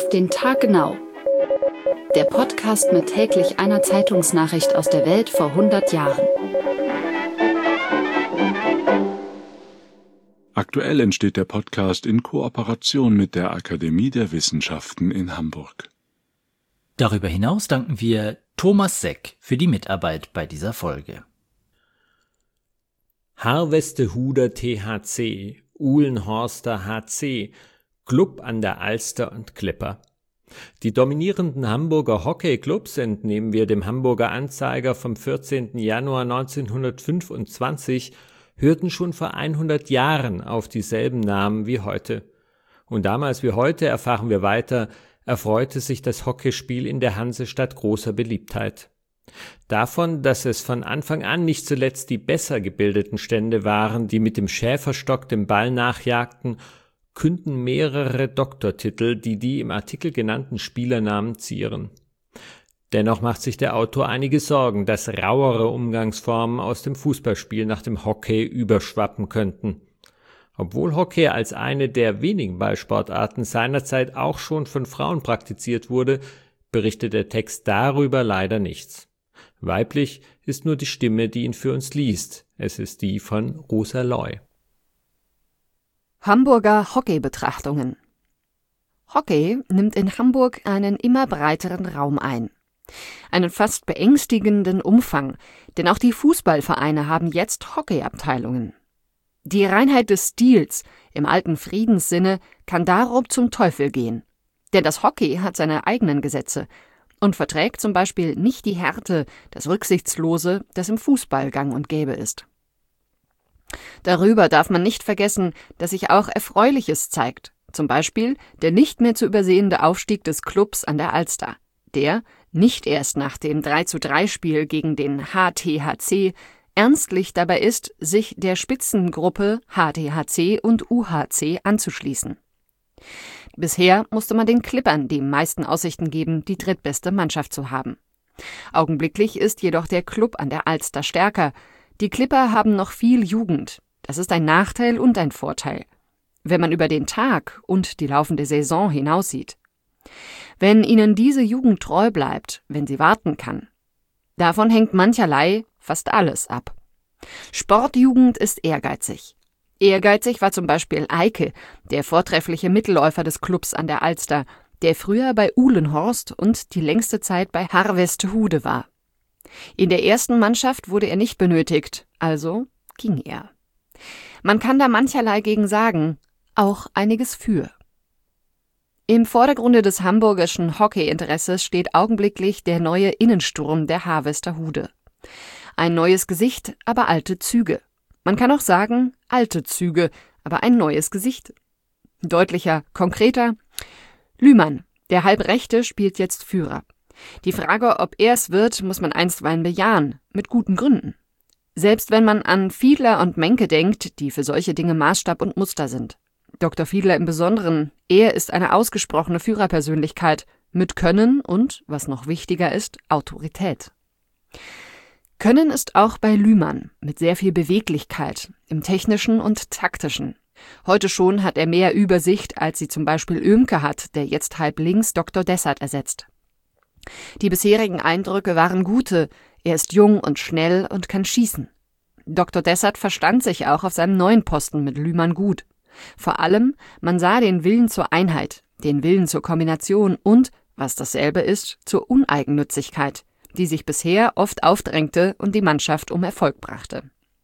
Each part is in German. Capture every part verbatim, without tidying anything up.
Auf den Tag genau. Der Podcast mit täglich einer Zeitungsnachricht aus der Welt vor hundert Jahren. Aktuell entsteht der Podcast in Kooperation mit der Akademie der Wissenschaften in Hamburg. Darüber hinaus danken wir Thomas Seck für die Mitarbeit bei dieser Folge. Harvestehuder T H C, Uhlenhorster H C, Club an der Alster und Clipper. Die dominierenden Hamburger Hockeyclubs, entnehmen wir dem Hamburger Anzeiger vom vierzehnten Januar neunzehnhundertfünfundzwanzig, hörten schon vor hundert Jahren auf dieselben Namen wie heute. Und damals wie heute, erfahren wir weiter, erfreute sich das Hockeyspiel in der Hansestadt großer Beliebtheit. Davon, dass es von Anfang an nicht zuletzt die besser gebildeten Stände waren, die mit dem Schäferstock dem Ball nachjagten, künden mehrere Doktortitel, die die im Artikel genannten Spielernamen zieren. Dennoch macht sich der Autor einige Sorgen, dass rauere Umgangsformen aus dem Fußballspiel nach dem Hockey überschwappen könnten. Obwohl Hockey als eine der wenigen Ballsportarten seinerzeit auch schon von Frauen praktiziert wurde, berichtet der Text darüber leider nichts. Weiblich ist nur die Stimme, die ihn für uns liest. Es ist die von Rosa Loy. Hamburger Hockey-Betrachtungen. Hockey nimmt in Hamburg einen immer breiteren Raum ein. Einen fast beängstigenden Umfang, denn auch die Fußballvereine haben jetzt Hockeyabteilungen. Die Reinheit des Stils im alten Friedenssinne kann darum zum Teufel gehen. Denn das Hockey hat seine eigenen Gesetze und verträgt zum Beispiel nicht die Härte, das Rücksichtslose, das im Fußball gang und gäbe ist. Darüber darf man nicht vergessen, dass sich auch Erfreuliches zeigt, zum Beispiel der nicht mehr zu übersehende Aufstieg des Clubs an der Alster, der, nicht erst nach dem drei zu drei Spiel gegen den H T H C, ernstlich dabei ist, sich der Spitzengruppe H T H C und U H C anzuschließen. Bisher musste man den Clippern die meisten Aussichten geben, die drittbeste Mannschaft zu haben. Augenblicklich ist jedoch der Club an der Alster stärker. Die Clipper haben noch viel Jugend. Das ist ein Nachteil und ein Vorteil, wenn man über den Tag und die laufende Saison hinaussieht. Wenn ihnen diese Jugend treu bleibt, wenn sie warten kann. Davon hängt mancherlei, fast alles ab. Sportjugend ist ehrgeizig. Ehrgeizig war zum Beispiel Eike, der vortreffliche Mittelläufer des Clubs an der Alster, der früher bei Uhlenhorst und die längste Zeit bei Harvestehude war. In der ersten Mannschaft wurde er nicht benötigt, also ging er. Man kann da mancherlei gegen sagen, auch einiges für. Im Vordergrunde des hamburgischen Hockeyinteresses steht augenblicklich der neue Innensturm der Harvestehude. Ein neues Gesicht, aber alte Züge. Man kann auch sagen, alte Züge, aber ein neues Gesicht. Deutlicher, konkreter. Lühmann, der Halbrechte, spielt jetzt Führer. Die Frage, ob er es wird, muss man einstweilen bejahen, mit guten Gründen. Selbst wenn man an Fiedler und Menke denkt, die für solche Dinge Maßstab und Muster sind. Doktor Fiedler im Besonderen, er ist eine ausgesprochene Führerpersönlichkeit, mit Können und, was noch wichtiger ist, Autorität. Können ist auch bei Lühmann, mit sehr viel Beweglichkeit, im Technischen und Taktischen. Heute schon hat er mehr Übersicht, als sie zum Beispiel Oehmke hat, der jetzt halb links Doktor Dessert ersetzt. Die bisherigen Eindrücke waren gute, er ist jung und schnell und kann schießen. Doktor Dessert verstand sich auch auf seinem neuen Posten mit Lühmann gut. Vor allem, man sah den Willen zur Einheit, den Willen zur Kombination und, was dasselbe ist, zur Uneigennützigkeit, die sich bisher oft aufdrängte und die Mannschaft um Erfolg brachte.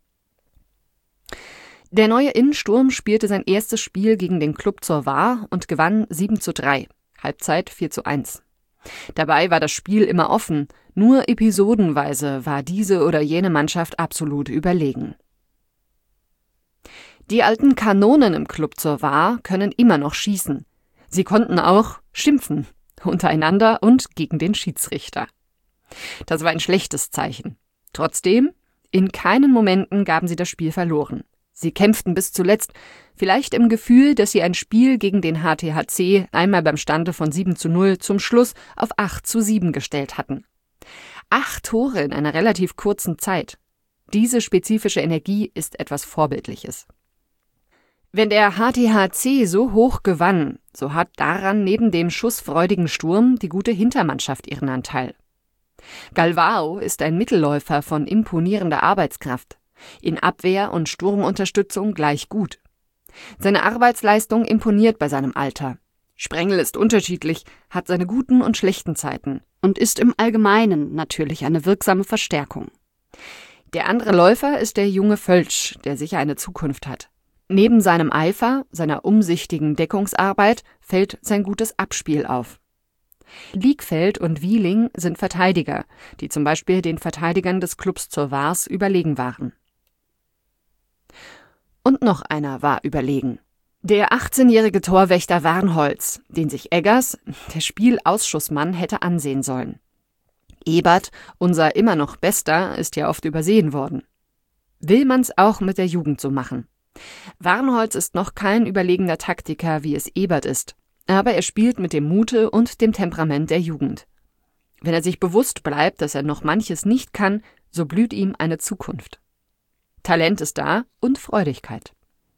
Der neue Innensturm spielte sein erstes Spiel gegen den Club zur Waar und gewann sieben zu drei, Halbzeit vier zu eins. Dabei war das Spiel immer offen, nur episodenweise war diese oder jene Mannschaft absolut überlegen. Die alten Kanonen im Club zur Waar können immer noch schießen. Sie konnten auch schimpfen, untereinander und gegen den Schiedsrichter. Das war ein schlechtes Zeichen. Trotzdem, in keinen Momenten gaben sie das Spiel verloren. Sie kämpften bis zuletzt, vielleicht im Gefühl, dass sie ein Spiel gegen den H T H C einmal beim Stande von sieben zu null zum Schluss auf acht zu sieben gestellt hatten. Acht Tore in einer relativ kurzen Zeit. Diese spezifische Energie ist etwas Vorbildliches. Wenn der H T H C so hoch gewann, so hat daran neben dem schussfreudigen Sturm die gute Hintermannschaft ihren Anteil. Galvao ist ein Mittelläufer von imponierender Arbeitskraft, in Abwehr und Sturmunterstützung gleich gut. Seine Arbeitsleistung imponiert bei seinem Alter. Sprengel ist unterschiedlich, hat seine guten und schlechten Zeiten und ist im Allgemeinen natürlich eine wirksame Verstärkung. Der andere Läufer ist der junge Völsch, der sicher eine Zukunft hat. Neben seinem Eifer, seiner umsichtigen Deckungsarbeit fällt sein gutes Abspiel auf. Liegfeld und Wieling sind Verteidiger, die zum Beispiel den Verteidigern des Clubs zur Vars überlegen waren. Und noch einer war überlegen. Der achtzehnjährige Torwächter Warnholz, den sich Eggers, der Spielausschussmann, hätte ansehen sollen. Ebert, unser immer noch Bester, ist ja oft übersehen worden. Will man's auch mit der Jugend so machen? Warnholz ist noch kein überlegener Taktiker, wie es Ebert ist, aber er spielt mit dem Mute und dem Temperament der Jugend. Wenn er sich bewusst bleibt, dass er noch manches nicht kann, so blüht ihm eine Zukunft. Talent ist da und Freudigkeit.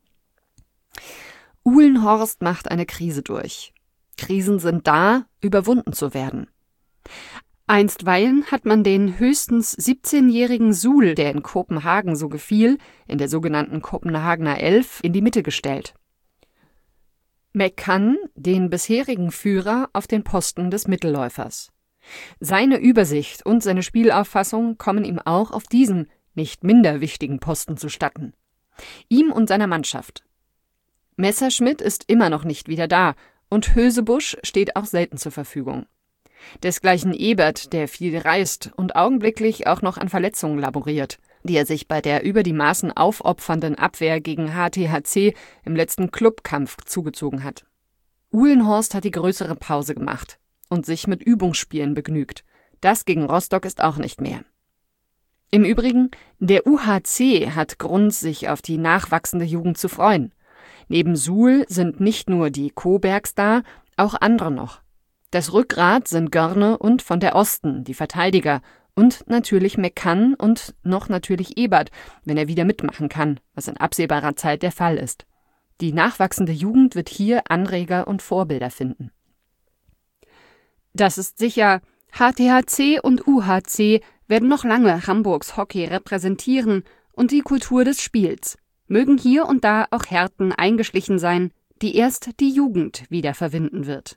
Uhlenhorst macht eine Krise durch. Krisen sind da, überwunden zu werden. Einstweilen hat man den höchstens siebzehnjährigen Suhl, der in Kopenhagen so gefiel, in der sogenannten Kopenhagener Elf, in die Mitte gestellt. McCann, den bisherigen Führer, auf den Posten des Mittelläufers. Seine Übersicht und seine Spielauffassung kommen ihm auch auf diesem nicht minder wichtigen Posten zustatten. Ihm und seiner Mannschaft. Messerschmidt ist immer noch nicht wieder da und Hösebusch steht auch selten zur Verfügung. Desgleichen Ebert, der viel reist und augenblicklich auch noch an Verletzungen laboriert, die er sich bei der über die Maßen aufopfernden Abwehr gegen H T H C im letzten Clubkampf zugezogen hat. Uhlenhorst hat die größere Pause gemacht und sich mit Übungsspielen begnügt. Das gegen Rostock ist auch nicht mehr. Im Übrigen, der U H C hat Grund, sich auf die nachwachsende Jugend zu freuen. Neben Suhl sind nicht nur die Kobergs da, auch andere noch. Das Rückgrat sind Görne und von der Osten, die Verteidiger, und natürlich McCann und noch natürlich Ebert, wenn er wieder mitmachen kann, was in absehbarer Zeit der Fall ist. Die nachwachsende Jugend wird hier Anreger und Vorbilder finden. Das ist sicher, H T H C und U H C werden noch lange Hamburgs Hockey repräsentieren und die Kultur des Spiels. Mögen hier und da auch Härten eingeschlichen sein, die erst die Jugend wieder verwinden wird.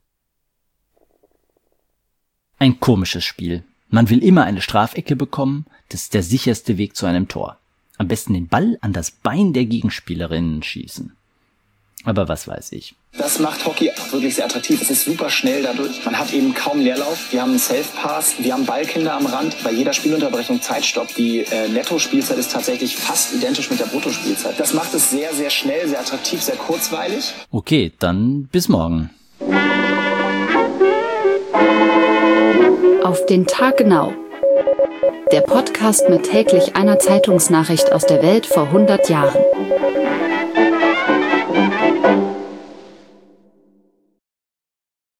Ein komisches Spiel. Man will immer eine Strafecke bekommen, das ist der sicherste Weg zu einem Tor. Am besten den Ball an das Bein der Gegenspielerinnen schießen. Aber was weiß ich. Das macht Hockey wirklich sehr attraktiv. Es ist super schnell dadurch. Man hat eben kaum Leerlauf. Wir haben einen Self-Pass, wir haben Ballkinder am Rand. Bei jeder Spielunterbrechung Zeitstopp. Die äh, Netto-Spielzeit ist tatsächlich fast identisch mit der Bruttospielzeit. Das macht es sehr, sehr schnell, sehr attraktiv, sehr kurzweilig. Okay, dann bis morgen. Auf den Tag genau. Der Podcast mit täglich einer Zeitungsnachricht aus der Welt vor hundert Jahren.